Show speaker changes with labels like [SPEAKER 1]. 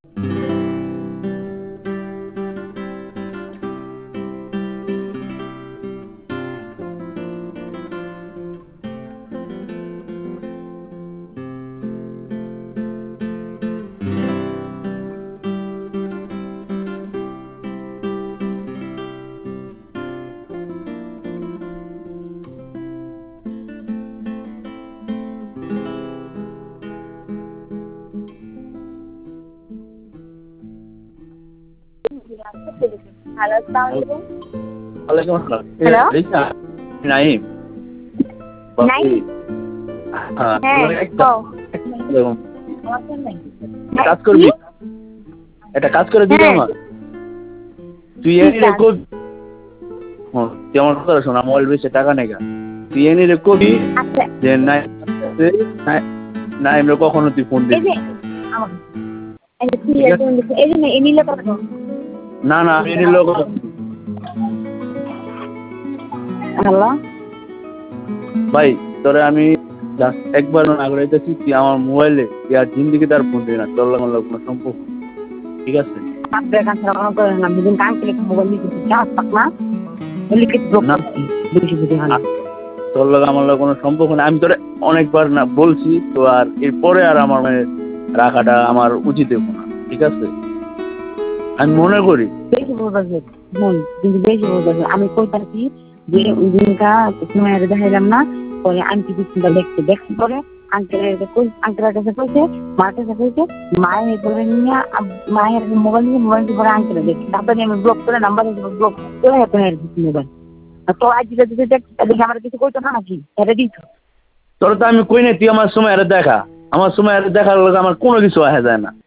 [SPEAKER 1] Hello, আসসালামু
[SPEAKER 2] ওয়ালাইকুম আসসালাম।
[SPEAKER 1] হ্যালো?
[SPEAKER 2] রিচা, নাইম।
[SPEAKER 1] নাই?
[SPEAKER 2] হ্যাঁ,
[SPEAKER 1] হ্যাঁ,
[SPEAKER 2] একটা
[SPEAKER 1] কও।
[SPEAKER 2] কাজ
[SPEAKER 1] কি?
[SPEAKER 2] করবি? একটা কাজ করে দিবি
[SPEAKER 1] হ্যাঁ,
[SPEAKER 2] আমার? তুই
[SPEAKER 1] কি
[SPEAKER 2] এনি রে
[SPEAKER 1] কাজ?
[SPEAKER 2] কবি, তুই আমার কথা শোন, মোবাইল বেচে টাকা নেগা। তুই এনি রে কবি
[SPEAKER 1] আচ্ছা,
[SPEAKER 2] যে নাইম রে কখনো তুই ফোন
[SPEAKER 1] এই
[SPEAKER 2] দিবি
[SPEAKER 1] যে
[SPEAKER 2] না।
[SPEAKER 1] আমাকে এই যে
[SPEAKER 2] ঠিক আছে?
[SPEAKER 1] এই যে এমিলে কথা কও।
[SPEAKER 2] না না, আমি এনির লোক।
[SPEAKER 1] হ্যালো?
[SPEAKER 2] ভাই, তোরে আমি জাস্ট একবার আগে দিতেছি, তুই আমার মোবাইলে আর জিন্দিগি তার ফোন দিবি না, তোর লাগে আমার লগে কোনো সম্পর্ক নেই। ঠিক আছে?
[SPEAKER 1] আপনার কাছে কোনো করে না, দুদিন কাঙ্কেলে মোবাইল নিতে চাস পাক না? লিখে ব্লক
[SPEAKER 2] না,
[SPEAKER 1] করছি। বেশি বুঝি হয় না।
[SPEAKER 2] তোর লগে আমার লগে কোনো সম্পর্ক নেই। আমি তোরে অনেকবার না বলছি তো, আর এরপরে আর আমার রাখাটা আমার উচিত হইব না। ঠিক আছে? আমি মনে করি
[SPEAKER 1] বেশি বলতেছে, কিন্তু বেশি বলতেছে। আমি কইতাছি যে ওই দিনটা সময় দেখাইলাম না, পরে আন্টি বিস্কুটটা দেখছি পরে আঙ্কেলের কাছে কইছে, মার কাছে কইছে, মায়ের করে নিয়ে মায়ের মোবাইল পরে আঙ্কেলে দেখছি। তারপরে আমি ব্লক করে নাম্বার ব্লক করে এত মোবাইল। তো আজ যদি দেখি আমার কিছু কইতো না নাকি এটা দিত।
[SPEAKER 2] তোর তো আমি কই নাই তুই আমার সময় আরে দেখা। আমার সময় আরে দেখার লগে আমার কোনো কিছু আসে যায় না।